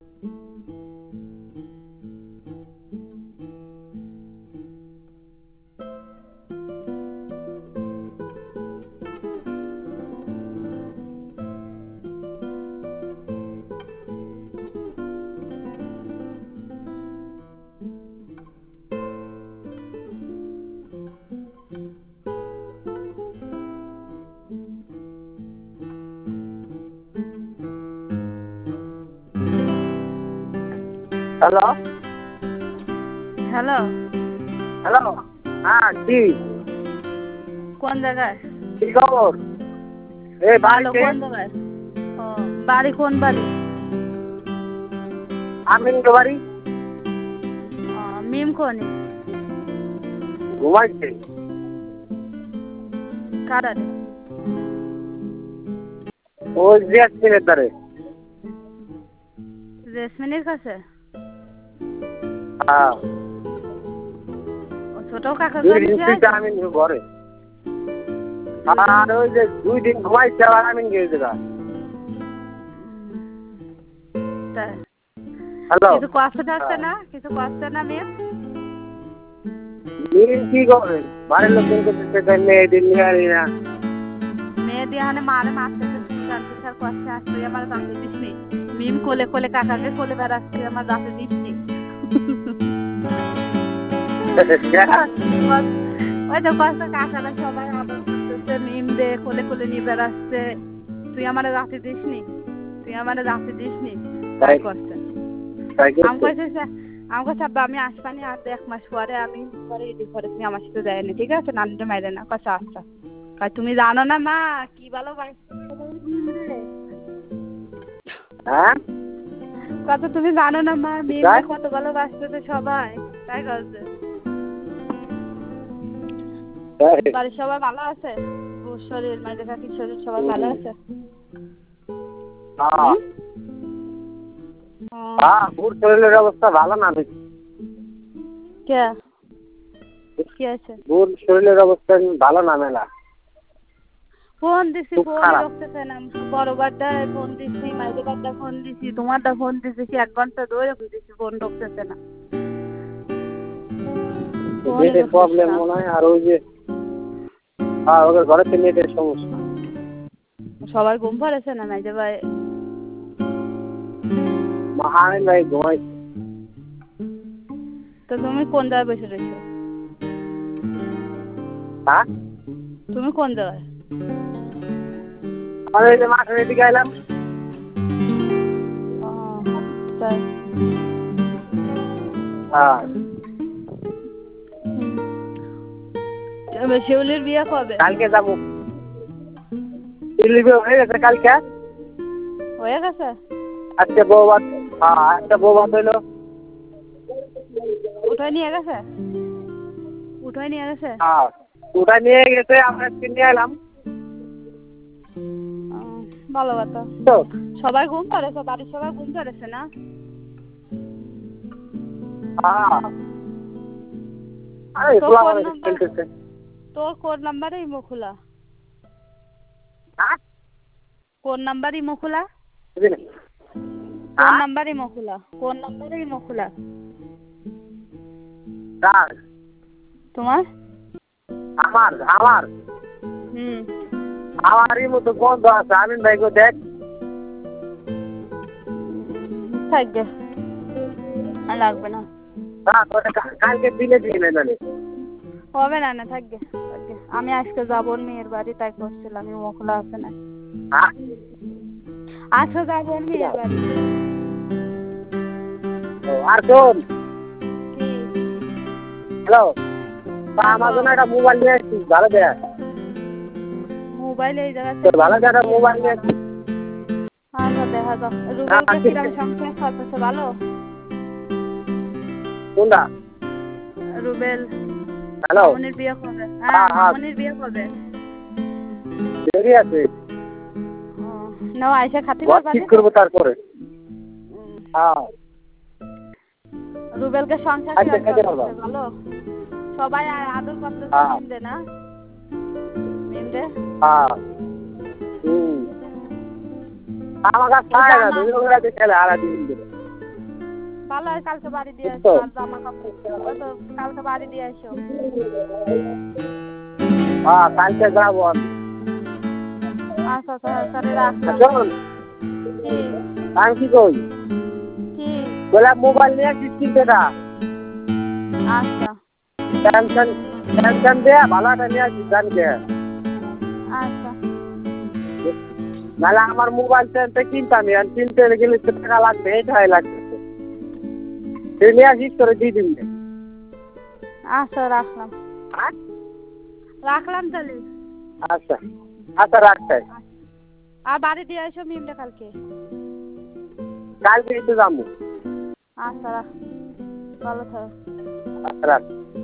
Hello hello, hello, হ্যাঁ কি কোন জায়গায়? কি খবর? এই ভালো, বাড়িতে কোন জায়গায়? ও, বাড়ি কোন বাড়ি? আমিন বাড়ি ও, মিম কোনি? ঘুমাইছে। কারারে? ওই জেসমিনের দ্বারে। জেসমিনের কাছে? হ্যাঁ, ও, ছোট কাকার দুই কাছে দিন কি থেকে আছে? আমিন ঘরে। আর ওই যে 2 দিন ঘুমাইছে আর আমিন গেছে গা। তাই? হ্যালো, কিছু কষ্ট থাকছে না? কিছু কষ্ট না মিম? মিম কি করে? বাড়ির লোকজন করতেছে মেয়েদের নিয়ে আনি না। মেয়ে দিয়ে হানে মারে মারতেছে, তুই জানতে স্যার কষ্টে আসছে, আমার দাঁতে দিসনি। মিম কোলে কোলে কাকাকে কোলে বেড়াচ্ছে, আমার দাঁতে দিসনি। ওই তো কষ্ট, কাকারা সবাই আদর করতেছে, মিম দে কোলে কোলে নিয়ে বেড়াচ্ছে, তুই আমার দাঁতে দিসনি, তুই আমার দাঁতে দিসনি, তাই করছে। তাই আমি করছে। কইছি আমি কইছি আব্বা আমি আসবানি আর 1 মাস পরে, আমি পরে ঈদের পরে তুমি আমার সাথে যায়নি, ঠিক আছে? নানিটা মাইরে না, কইছে আচ্ছা। কই তুমি জানো না মা কি ভালোবাসছে রে? হ্যাঁ? কত তুমি জানো না মা, তাই? মিমরে কত ভালোবাসতেছে সবাই, তাই করছে। তাই? বাড়ির সবাই ভালো আছে? ওর শরীর, মাঝে কাকির শরীর সবাই ভালো আছে? হ্যাঁ, ও, হ্যাঁ, ওর শরীরের অবস্থা ভালো না বেশি। কে কি আছে? ওর শরীরের অবস্থা ভালো না মেলা। ফোন দিছি, খুব ফোনই খারাপ। রখতেছে না। বড় বাড্ডায় ফোন দিছি, মাইজে বাড্ডা ফোন দিছি, তোমারটা ফোন দিছি, 1 ঘন্টা ধরে ফোন দিছি, ফোন রখতেছে না। ফোনই নেটের রখতেছে প্রবলেম না। মনে হয়। আর ওই যে ওদের ঘরে তো নেটের সমস্যা। সবাই ঘুম পড়েছে না মাইজে ভাই? মহান ভাই ঘুমাইছে। তো তুমি কোন জায়গায় বসে রয়েছো? হ্যাঁ? তুমি কোন জায়গায়? আমি এই যে মাঠের এদিকে এলাম। ও, তাই? হ্যাঁ। শিউলির বিয়ে কবে? কালকে যাবো। দিল্লি হয়ে গেছে কালকে। হয়ে গেছে? আজকে বৌভাত। হ্যাঁ, আজকে বৌভাত হইলো। উঠাই নিয়ে গেছে? উঠাই নিয়ে গেছে? হ্যাঁ, ওটা নিয়ে গেছে, আমরা কিনে এলাম। ও, ভালো কথা। তো সবাই ঘুম পড়েছে, বাড়ির সবাই ঘুম পড়েছে না? হ্যাঁ, আরে তোর কোন পোলাপান নাম্বার, খেলতেছে। তোর কোন নাম্বারে ইমো খোলা? হ্যাঁ? কোন নাম্বার ইমো খোলা? বুঝলি? কোন হ্যাঁ? নাম্বার ইমো খোলা? কোন নাম্বারে ইমো খোলা? কার? তোমার? আমার আমার হুম। আমারই মতো বন্ধ আছে। আমিন ভাইকে দেখ। থাকবে, আর লাগবে না। তারপরে কালকে দিলে দিয়ে নেবেন। হবে না, না থাকবে, থাকবে। আমি আজকে যাবো মেয়ের বাড়ি, তাই করছিলাম ইমো খোলা আছে না। হ্যাঁ? আজকে যাবো মেয়ের বাড়ি। আর শোন, কি? হ্যালো, আমার জন্য একটা মোবাইল নিয়ে আসছিস, ভালো দেখ। মোবাইল এই জায়গা তো থেকে ভালো একটা মোবাইল নিয়ে আসছিস। আচ্ছা দেখা যাক। রুবেলকে কিরাম সংসার চলতেছে ভালো? কোনটা? রুবেল, হ্যালো। মামুনির বিয়ে কবে? হ্যাঁ, হ্যাঁ হ্যাঁ, মামুনির বিয়ে কবে? দেরি আছে। ও, নাও আইসা খাতি ঘর করবা ঠিক না? করবো তারপরে। হ্যাঁ, রুবেলকে সংসার আজকে কিরাম খেতে পারবা। চলতেছে ভালো? সবাই আদর করতেছে হ্যাঁ মিম দে না? মিম দে? হ্যাঁ। হুম। আমার কাছে ও খায় না, জামা, দুজন রাতে খেলে আর দিন ধরে। ভালো হয় কালকে বাড়ি দিয়ে এসো বুঝছো? আর জামা কাপড় ওই তো কালকে বাড়ি দিয়ে এসো। হ্যাঁ কালকে যাবো আমি। আচ্ছা তাহলে রাখলাম। শোন কি আমি কি কই কি? বলে মোবাইল নিয়ে আসিস কিন্তু এটা আচ্ছা টেনশন টেনশন দেয়া ভালো একটা নিয়ে আসিস জানকে। আচ্ছা নাহলে আমার মোবাইল কিনতাম আর কিনতে গেলে তো টাকা লাগবে, এইটাই লাগবে। তুই নিয়ে আসিস করে দিয়ে দিবি। আচ্ছা রাখলাম। হ্যাঁ রাখলাম তাহলে। আচ্ছা আচ্ছা রাখতে আর বাড়ি দিয়ে এসো মিমটা কালকে। কালকে এসে যাবো। আচ্ছা রাখ ভালো থাকো। আচ্ছা রাখ।